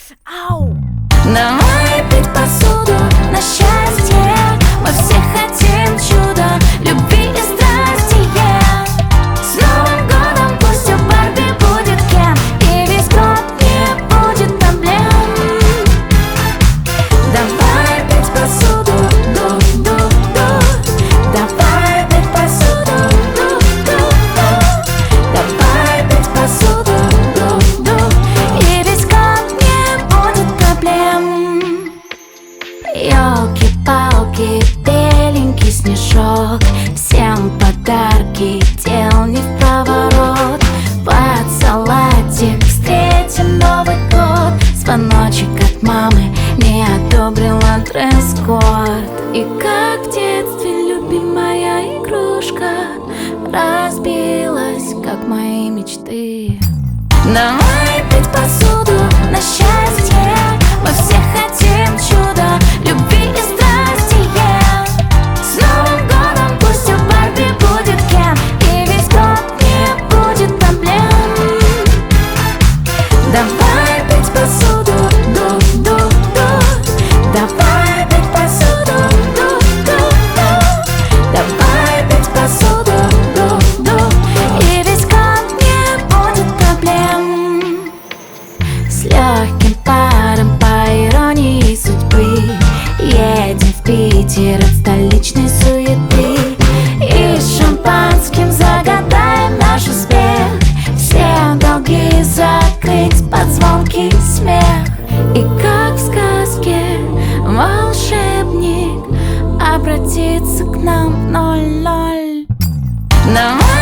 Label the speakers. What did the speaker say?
Speaker 1: Ау!
Speaker 2: Давай пить посуду на счастье. Мы все хотим чуда, любви и страсти. С Новым годом пусть у Барби будет Кен, и весь год не будет проблем. Давай пить посуду, ду-ду-ду. Давай пить посуду, ду-ду-ду. Давай пить посуду, ду-ду. И весь год не будет проблем. Ёлки-палки, беленький снежок, всем подарки, дел не в проворот. Под салатик встретим Новый год. Звоночек от мамы не одобрила дресс-код. И как в детстве любимая игрушка разбилась, как мои мечты. Давай пить посуду на счастье. Мы все хотим чуда, любви и страсти. С Новым годом пусть у Барби будет Кен, и весь год не будет проблем. Давай пить посуду, ду-ду-ду. Давай пить посуду, ду-ду-ду. Давай пить посуду, ду-ду. И весь год не будет проблем. С легким паром, по иронии судьбы, едем в Питер от столичной суеты. И с шампанским загадаем наш успех. Все долги закрыть под звонкий смех. И как в сказке волшебник обратится к нам 00. Давай